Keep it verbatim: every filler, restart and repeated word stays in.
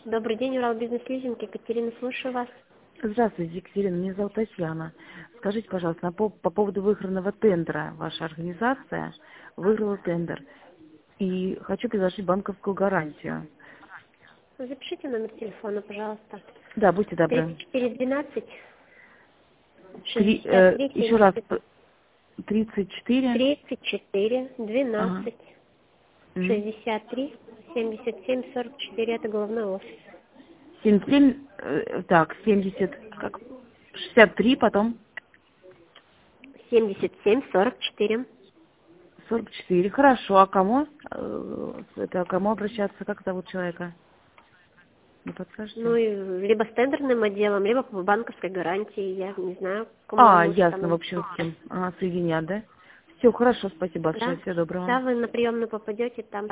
Добрый день, Урал Бизнес Лизинг. Екатерина, слушаю вас. Здравствуйте, Екатерина, меня зовут Татьяна. Скажите, пожалуйста, по, по поводу выигранного тендера. Ваша организация выиграла тендер. И хочу предложить банковскую гарантию. Запишите номер телефона, пожалуйста. Да, будьте добры. тридцать четыре двенадцать Три, шестьдесят э, три еще раз, семьдесят. тридцать четыре. тридцать четыре Ага. двенадцать М. шестьдесят три семьдесят семь сорок четыре. Это головной офис. семьдесят семь, э, так, семьдесят, как, шестьдесят три, потом семьдесят семь сорок четыре. сорок четыре. Хорошо, а кому? Э, Это кому обращаться? Как зовут человека? Не Ну, подскажете? и либо с тендерным отделом, либо по банковской гарантии. Я не знаю, кому А, вам лучше ясно, в там. общем, с кем. Ага, соединят, да? Все, хорошо, спасибо большое, Да? всего доброго. Да, вы на приемную попадете, там